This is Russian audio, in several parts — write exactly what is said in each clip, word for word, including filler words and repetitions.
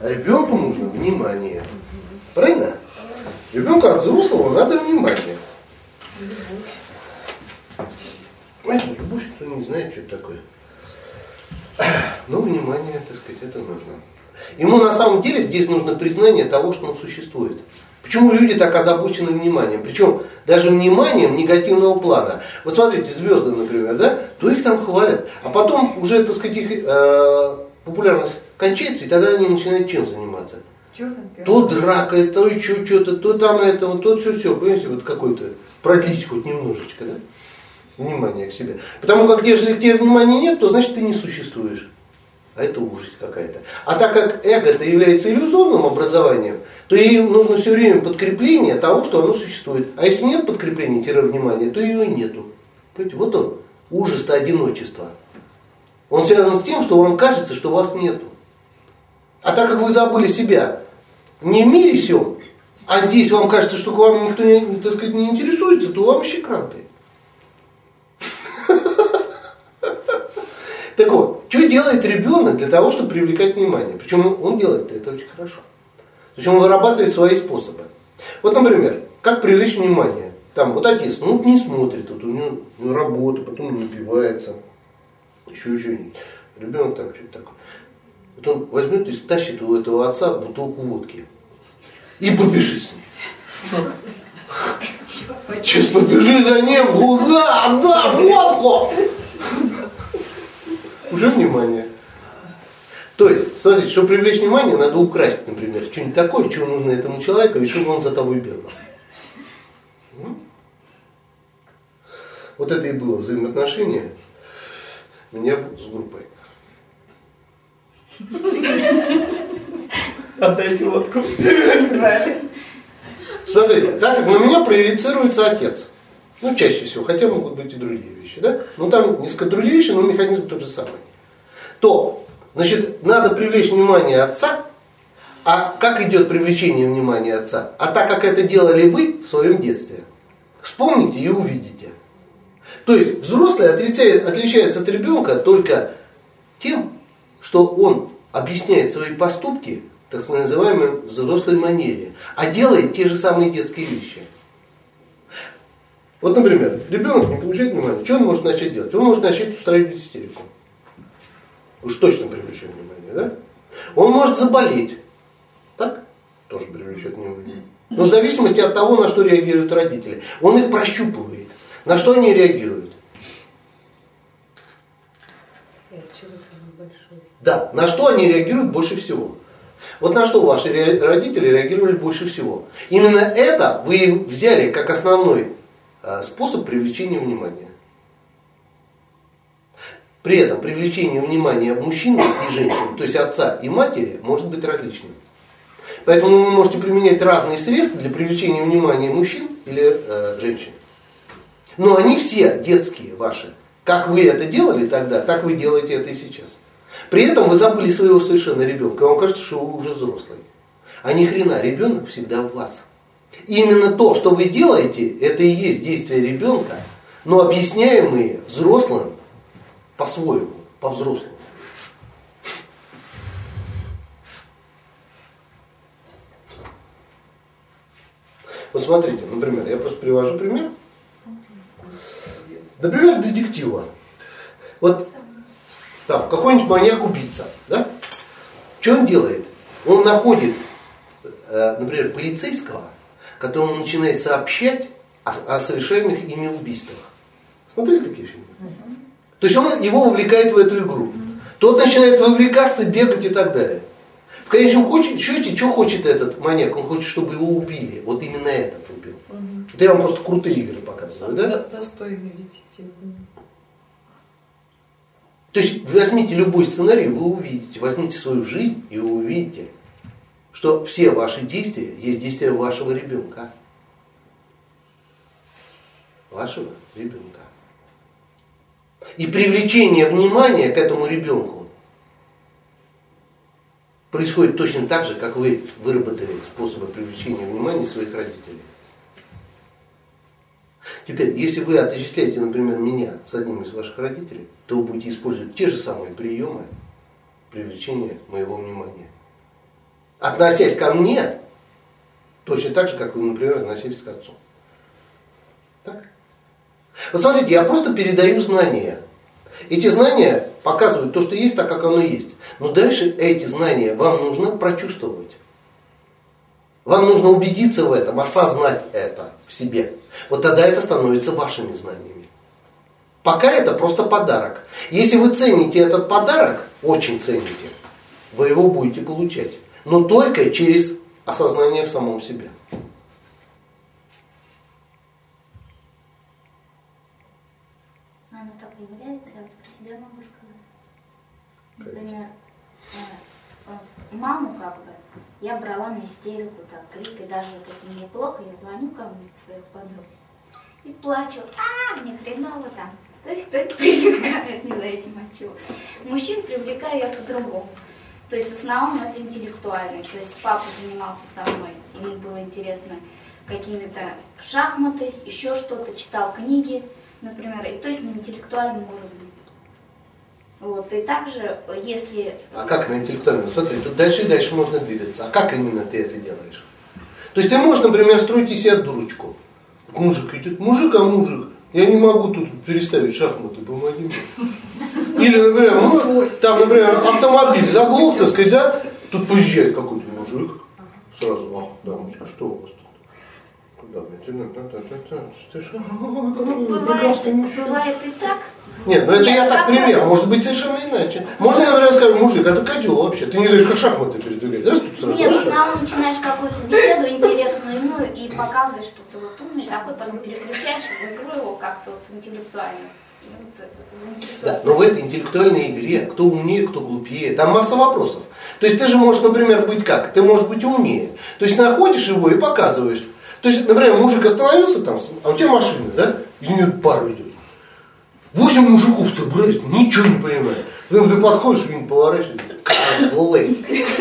А ребенку нужно внимание. Правильно? Ребенку от взрослого надо внимание. Понимаете, любовь, кто не знает, что это такое. Но внимание, так сказать, это нужно. Ему на самом деле здесь нужно признание того, что он существует. Почему люди так озабочены вниманием? Причем даже вниманием негативного плана. Вот смотрите, звезды, например, да, то их там хвалят. А потом уже, так сказать, их э, популярность кончается, и тогда они начинают чем заниматься? То дракой, то еще что-то, то там это, вот, то все-все. Понимаете, вот какой-то продлить хоть немножечко, да? Внимание к себе. Потому как если к тебе внимания нет, то значит ты не существуешь. А это ужас какая-то. А так как эго-то является иллюзорным образованием, то ей нужно все время подкрепление того, что оно существует. А если нет подкрепления-внимания, то ее и нету. Понимаете? Вот он, ужас-то одиночества. Он связан с тем, что вам кажется, что вас нету. А так как вы забыли себя не в мире сём, а здесь вам кажется, что к вам никто не, так сказать, не интересуется, то вам вообще кранты. Так вот, что делает ребенок для того, чтобы привлекать внимание? Причем он делает это очень хорошо. То есть он вырабатывает свои способы. Вот, например, как привлечь внимание? Там вот отец, ну не смотрит, вот у него, у него работа, потом он напивается, еще еще не. Ребенок там что-то такое. Вот он возьмет и стащит у этого отца бутылку водки и побежит с ней. Сейчас побежи за ним, куда? Да, водку! Уже внимание. То есть, смотрите, чтобы привлечь внимание, надо украсть, например, что-нибудь такое, что нужно этому человеку, и чтобы он за тобой бегал. Вот это и было взаимоотношение меня с группой. Отдайте водку. Смотрите, так как на меня проецируется отец, ну чаще всего, хотя могут быть и другие вещи, да? Ну там несколько другие вещи, но механизм тот же самый. То, значит, надо привлечь внимание отца. А как идет привлечение внимания отца? А так как это делали вы в своем детстве, вспомните и увидите. То есть взрослый отличается, отличается от ребенка только тем, что он объясняет свои поступки, так называемой взрослой манере, а делает те же самые детские вещи. Вот, например, ребенок не получает внимания. Что он может начать делать? Он может начать устраивать истерику. Уж точно привлечет внимание, да? Он может заболеть. Так? Тоже привлечет внимание. Но в зависимости от того, на что реагируют родители. Он их прощупывает. На что они реагируют? Да, на что они реагируют больше всего. Вот на что ваши родители реагировали больше всего. Именно это вы взяли как основной способ привлечения внимания. При этом привлечение внимания мужчин и женщин, то есть отца и матери, может быть различным. Поэтому вы можете применять разные средства для привлечения внимания мужчин или э, женщин. Но они все детские ваши. Как вы это делали тогда, так вы делаете это и сейчас. При этом вы забыли своего совершенно ребенка, и вам кажется, что вы уже взрослый. А ни хрена, ребенок всегда в вас. И именно то, что вы делаете, это и есть действия ребенка, но объясняемые взрослым по-своему, по-взрослому. Вот смотрите, например, я просто привожу пример. Например, детектива. Вот там какой-нибудь маньяк-убийца, да? Что он делает? Он находит, например, полицейского, которому начинает сообщать о, о совершаемых ими убийствах. Смотрели такие фильмы? Uh-huh. То есть он его вовлекает в эту игру. Uh-huh. Тот начинает вовлекаться, бегать и так далее. В конечном счете, что хочет этот маньяк? Он хочет, чтобы его убили. Вот именно этот убил. Uh-huh. Это я вам просто крутые игры показываю, да? Достойный детектив. То есть возьмите любой сценарий, вы увидите. Возьмите свою жизнь, и вы увидите, что все ваши действия есть действия вашего ребенка. Вашего ребенка. И привлечение внимания к этому ребенку происходит точно так же, как вы выработали способы привлечения внимания своих родителей. Теперь, если вы отождествляете, например, меня с одним из ваших родителей, то вы будете использовать те же самые приемы привлечения моего внимания. относясь ко мне, точно так же, как вы, например, относились к отцу. Так? Вот смотрите, я просто передаю знания. Эти знания показывают то, что есть, так, как оно есть. Но дальше эти знания вам нужно прочувствовать. Вам нужно убедиться в этом, осознать это в себе. Вот тогда это становится вашими знаниями. Пока это просто подарок. Если вы цените этот подарок, очень цените, вы его будете получать. Но только через осознание в самом себе. Оно так является, я про себя могу сказать. Например, маму как бы я брала на истерику, так, крик, и даже если мне плохо, я звоню кому-нибудь своих подруг и плачу, а мне хреново там. То есть кто-то привлекает, независимо от чего. Мужчин привлекаю я по-другому. То есть в основном это интеллектуальный. То есть папа занимался со мной, ему было интересно какими-то шахматы, еще что-то, читал книги, например, и то есть на интеллектуальном уровне. Вот, и также, если... А как на интеллектуальном? Смотри, тут дальше и дальше можно двигаться. А как именно ты это делаешь? То есть ты можешь, например, строить из себя дурочку. Мужик идет, мужик, а мужик, я не могу тут переставить шахматы, помоги мне. Или, например, ну, там, например, автомобиль заглох, так сказать, да? Тут поезжает какой-то мужик. Сразу, а, дамочка, что у вас тут? Куда, бывает, бывает и так. Нет, ну это Нет, я так пример, может быть совершенно иначе. Можно, например, сказать, мужик, это козел вообще, ты не знаешь, как шахматы передвигать. Раз тут сразу. Нет, в основном начинаешь какую-то беседу интересную ему и показываешь, что ты вот умный такой, потом переключаешь в игру его как-то вот интеллектуально. Да, но в этой интеллектуальной игре, кто умнее, кто глупее, там масса вопросов. То есть ты же можешь, например, быть как? Ты можешь быть умнее. То есть находишь его и показываешь. То есть, например, мужик остановился там, а у тебя машина, да? Из нее пар идет. Восемь мужиков собрались, ничего не понимают. Потом ты подходишь, вин поворачиваешь, козлы.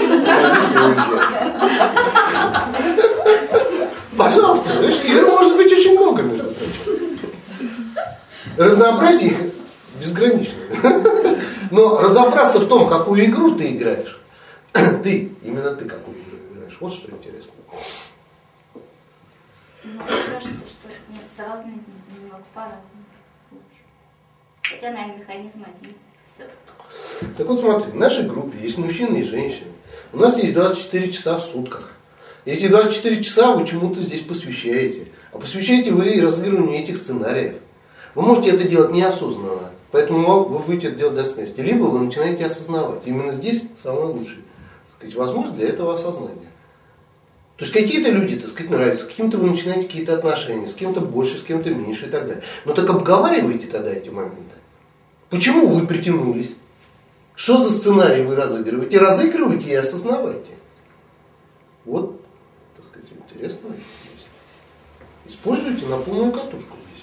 Пожалуйста, видишь, игр может быть очень много, между прочим. Разнообразие их безгранично. Но разобраться в том, какую игру ты играешь, ты, именно ты какую игру играешь, вот что интересно. Мне кажется, что нет, с разными немного по-разному. Хотя, наверное, механизм один. Все. Так вот смотри, в нашей группе есть мужчины и женщины. У нас есть двадцать четыре часа в сутках. И эти двадцать четыре часа вы чему-то здесь посвящаете. А посвящаете вы разыгрыванию этих сценариев. Вы можете это делать неосознанно. Поэтому вы будете это делать до смерти. Либо вы начинаете осознавать. Именно здесь самое лучшее. Так сказать, возможно для этого осознания. То есть какие-то люди, так сказать, нравятся, с кем-то вы начинаете какие-то отношения, с кем-то больше, с кем-то меньше и так далее. Но так обговаривайте тогда эти моменты. Почему вы притянулись? Что за сценарий вы разыгрываете? Разыгрывайте и осознавайте. Вот, так сказать, интересно есть. Используйте на полную катушку здесь.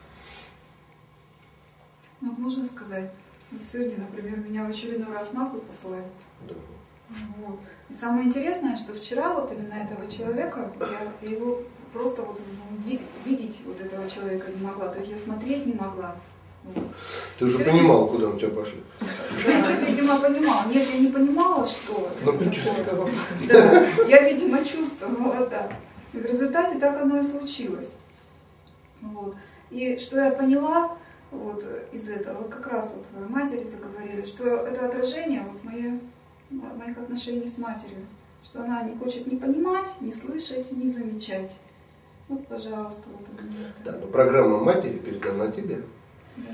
Ну, вот можно сказать, вот сегодня, например, меня в очередной раз нахуй послали. Да. Вот. И самое интересное, что вчера вот именно этого человека, я его просто вот видеть вот этого человека не могла, то есть я смотреть не могла. Вот. Ты уже Сегодня... понимала, куда мы тебя пошли? Да, видимо, понимала. Нет, я не понимала, что. Но предчувствовала. Да, я, видимо, чувствовала, да. И в результате так оно и случилось. Вот. И что я поняла вот из этого, вот как раз вот вы матери заговорили, что это отражение вот моей, моих отношений с матерью. Что она не хочет ни понимать, ни слышать, ни замечать. Вот, пожалуйста, вот у меня это. Да, но программа матери передана тебе. Да.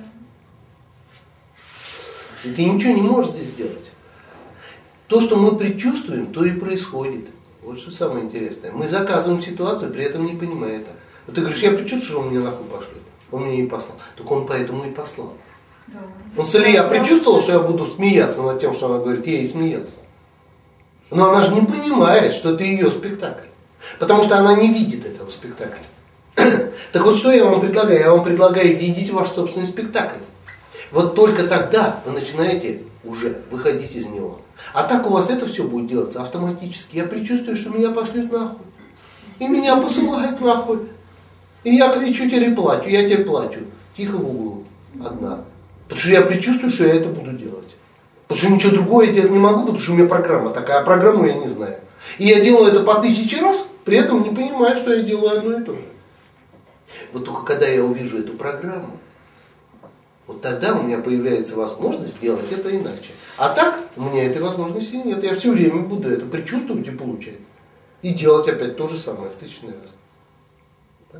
И ты ничего не можешь здесь сделать. То, что мы предчувствуем, то и происходит. Вот что самое интересное. Мы заказываем ситуацию, при этом не понимая это. Вот ты говоришь, я предчувствую, что он меня нахуй пошлет. Он меня не послал. Так он поэтому и послал. Да. Он если я предчувствовал, что я буду смеяться над тем, что она говорит, я и смеялся. Но она же не понимает, что это ее спектакль. Потому что она не видит этого спектакля. Так вот, что я вам предлагаю? Я вам предлагаю видеть ваш собственный спектакль. Вот только тогда вы начинаете уже выходить из него. А так у вас это все будет делаться автоматически. Я предчувствую, что меня пошлют нахуй. И меня посылают нахуй. И я кричу теперь и плачу. Я теперь плачу. Тихо в углу. Одна. Потому что я предчувствую, что я это буду делать. Потому что ничего другое я делать не могу, потому что у меня программа такая, а программу я не знаю. И я делаю это по тысяче раз, при этом не понимаю, что я делаю одно и то же. Вот только когда я увижу эту программу, вот тогда у меня появляется возможность сделать это иначе. А так у меня этой возможности нет. Я все время буду это предчувствовать и получать. И делать опять то же самое в тысячный раз. Так?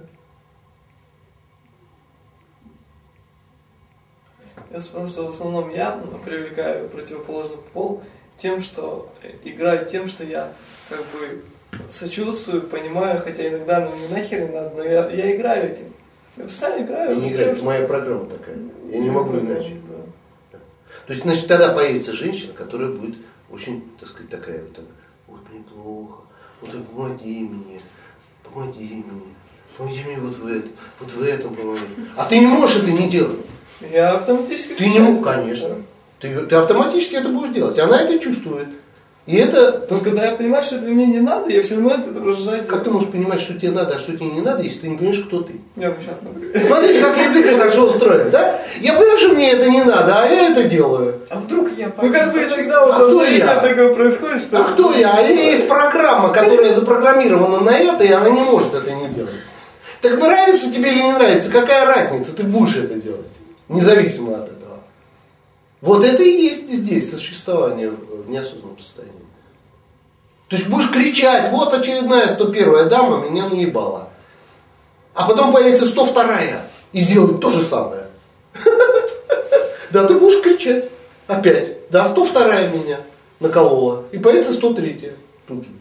Я вспомнил, что в основном я привлекаю противоположный пол тем, что играю тем, что я как бы сочувствую, понимаю, хотя иногда ну не нахер не надо, но я, я играю этим. Я постоянно играю. Я не играю, это моя программа такая. Я не могу иначе. Да. То есть, значит, тогда появится женщина, которая будет очень, так сказать, такая вот, ой, мне плохо, вот помоги мне, помоги мне, помоги мне вот в этом, вот в этом помоги. А ты не можешь это не делать. Я автоматически. Ты не можешь, конечно. Ты, ты автоматически это будешь делать. Она это чувствует. И это... Но когда я понимаю, что это мне не надо, я все равно это продолжаю. Как ты можешь понимать, что тебе надо, а что тебе не надо, если ты не понимаешь, кто ты? Я бы сейчас, например. Смотрите, как язык хорошо устроен, да? Я понимаю, что мне это не надо, а я это делаю. А вдруг я... Ну как бы иногда а вот я? такое происходит, что... А кто я? А есть программа, которая запрограммирована на это, и она не может это не делать. Так нравится тебе или не нравится, какая разница? Ты будешь это делать, независимо от этого. Вот это и есть здесь существование в неосознанном состоянии. То есть будешь кричать, вот очередная сто первая дама меня наебала. А потом появится сто вторая и сделает то же самое. Да, ты будешь кричать опять. Да, сто вторая меня наколола. И появится сто третья. Тут же.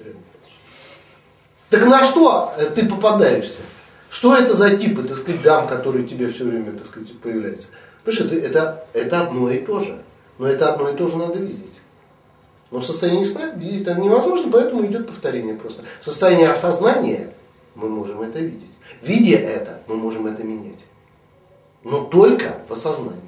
Так на что ты попадаешься? Что это за типы, так сказать, дам, которые тебе все время, так сказать, появляются? Потому что это, это, это одно и то же. Но это одно и то же надо видеть. Но в состоянии сна видеть это невозможно, поэтому идет повторение просто. В состоянии осознания мы можем это видеть. Видя это, мы можем это менять. Но только в осознании.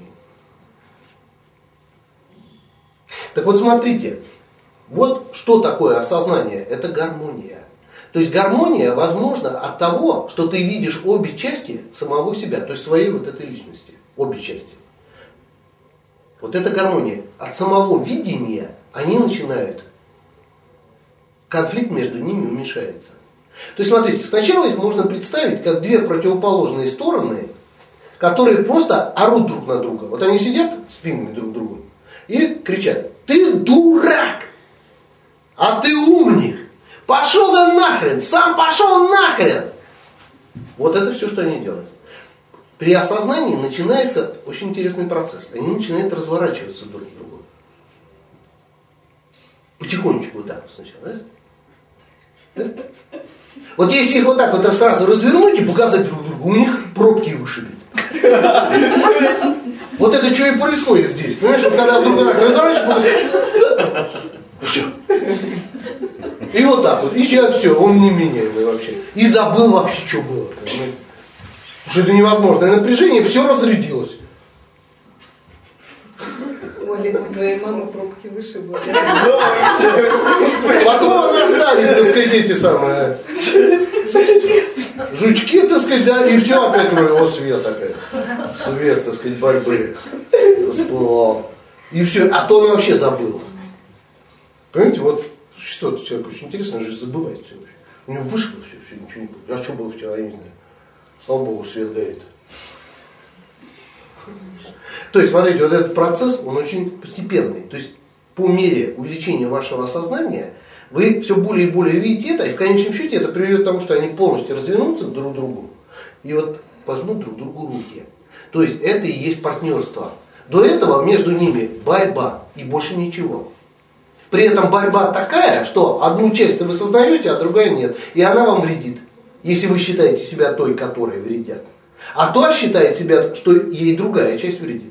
Так вот смотрите, вот что такое осознание. Это гармония. То есть гармония возможна от того, что ты видишь обе части самого себя, то есть своей вот этой личности. Обе части. Вот это гармония. От самого видения они начинают, конфликт между ними уменьшается. То есть смотрите, сначала их можно представить как две противоположные стороны, которые просто орут друг на друга. Вот они сидят спинами друг к другу и кричат: ты дурак, а ты умник, пошел да нахрен, сам пошел нахрен. Вот это все, что они делают. При осознании начинается очень интересный процесс. Они начинают разворачиваться друг к другу. Потихонечку вот так вот сначала. Да? Вот если их вот так вот сразу развернуть и показать друг другу, у них пробки вышибет. Вот это что и происходит здесь. Понимаешь, когда вдруг так разворачиваешь, все. И вот так вот. И сейчас все, он неменяемый вообще. И забыл вообще, что было. Понимаете? Потому что это невозможное напряжение, все разрядилось. Оля, у твоей мамы пробки вышибло. Потом она ставит, так сказать, эти самые жучки, так сказать, да, и все опять о, свет опять. Свет, так сказать, борьбы всплывал. И все, а то он вообще забыл. Понимаете, вот существует человек очень интересно, он же забывает все. У него вышло все, все, ничего не было. А что было вчера, я не знаю. Слава Богу, свет горит. То есть, смотрите, вот этот процесс, он очень постепенный. То есть, по мере увеличения вашего сознания, вы все более и более видите это, и в конечном счете это приведет к тому, что они полностью развернутся друг к другу и вот пожмут друг другу руки. То есть, это и есть партнерство. До этого между ними борьба и больше ничего. При этом борьба такая, что одну часть вы сознаете, а другая нет. И она вам вредит, если вы считаете себя той, которой вредят. А то считает себя, что ей другая часть вредит.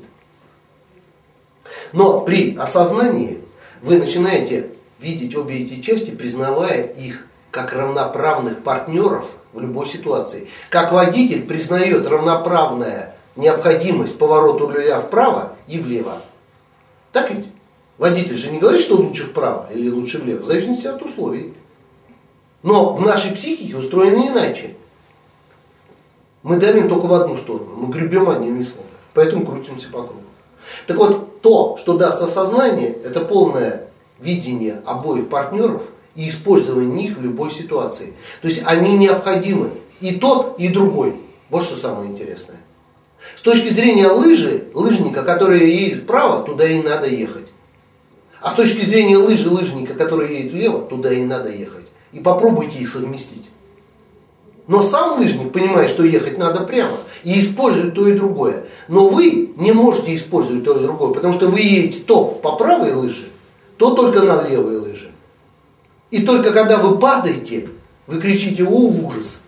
Но при осознании вы начинаете видеть обе эти части, признавая их как равноправных партнеров в любой ситуации. Как водитель признает равноправная необходимость поворота руля вправо и влево. Так ведь? Водитель же не говорит, что лучше вправо или лучше влево, в зависимости от условий. Но в нашей психике устроено иначе. Мы давим только в одну сторону, мы гребем одним веслом, поэтому крутимся по кругу. Так вот, то, что даст осознание, это полное видение обоих партнеров и использование них в любой ситуации. То есть они необходимы. И тот, и другой. Вот что самое интересное. С точки зрения лыжи, лыжника, который едет вправо, туда и надо ехать. А с точки зрения лыжи, лыжника, который едет влево, туда и надо ехать. И попробуйте их совместить. Но сам лыжник понимает, что ехать надо прямо. И использует то и другое. Но вы не можете использовать то и другое, потому что вы едете то по правой лыже, то только на левой лыже. И только когда вы падаете, вы кричите: «О, ужас!»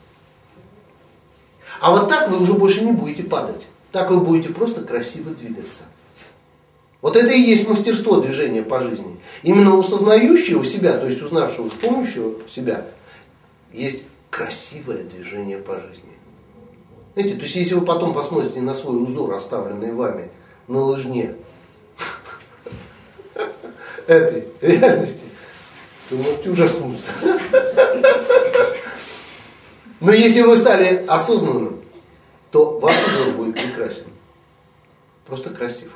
А вот так вы уже больше не будете падать. Так вы будете просто красиво двигаться. Вот это и есть мастерство движения по жизни. Именно у сознающего себя, то есть узнавшего, вспомнившего себя, есть красивое движение по жизни. Знаете, то есть если вы потом посмотрите на свой узор, оставленный вами на лыжне этой реальности, то можете ужаснуться. Но если вы стали осознанным, то ваш узор будет прекрасен. Просто красив.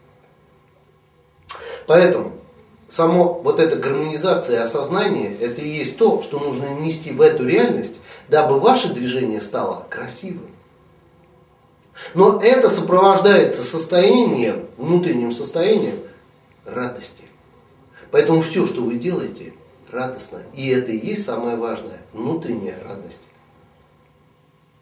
Поэтому само вот эта гармонизация осознания, это и есть то, что нужно нести в эту реальность, дабы ваше движение стало красивым. Но это сопровождается состоянием, внутренним состоянием радости. Поэтому все, что вы делаете, радостно. И это и есть самое важное, внутренняя радость.